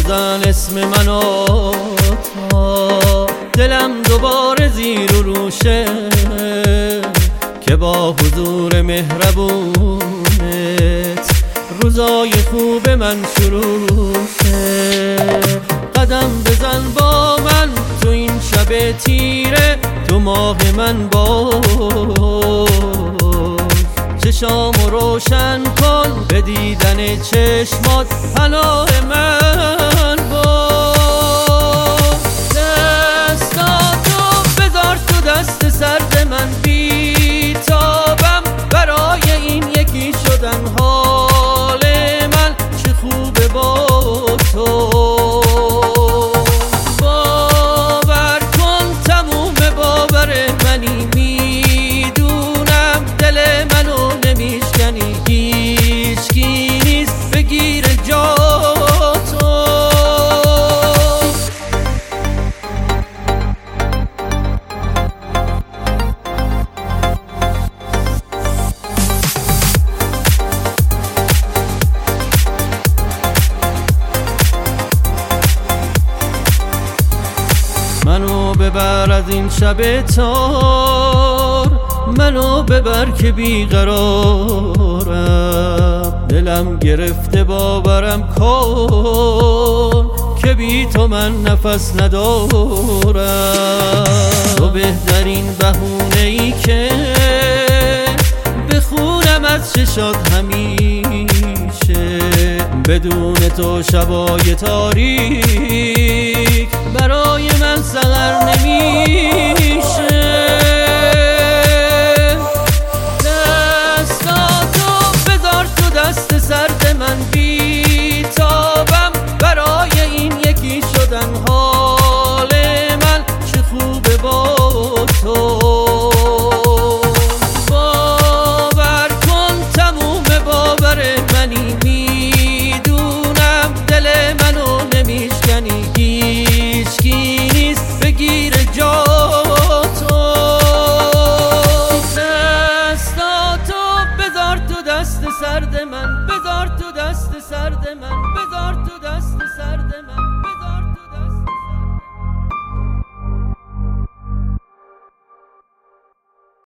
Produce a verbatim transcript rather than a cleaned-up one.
بزن اسم منو تا دلم دوباره زیر و روشه، که با حضور مهربونت روزای خوب من شروع شه. قدم بزن با من تو این شب تیره، تو ماه من باش، چشامو روشن کن به دیدن چشمات، پناه من باش. دستاتو بذار تو دست سرد من، بی تابم برای این یکی شدن. حال من چه خوبه با تو، باور کن تموم باور منی، میدونم دل منو نمیشکنی، هیچکی نیست بگیر جا تو. منو ببر از این شب تار، منو ببر که بیقرارم، دلم گرفته باورم کن که بی تو من نفس ندارم. تو بهترین بهونه ای که بخونم از چشات همیشه، بدون تو شبای تاریک برای من سحر نمیشه. دستاتو بذار تو دست سرد من، بی تابم برای این یکی شدن. حال من چه خوبه با تو، باور کن تموم باور منی، میدونم دل منو نمیشکنی، هیچکی نیست بگیر جا تو. دستاتو بذار تو دست سرد من، بذار تو دست سرد من، بذار تو دست سرد من.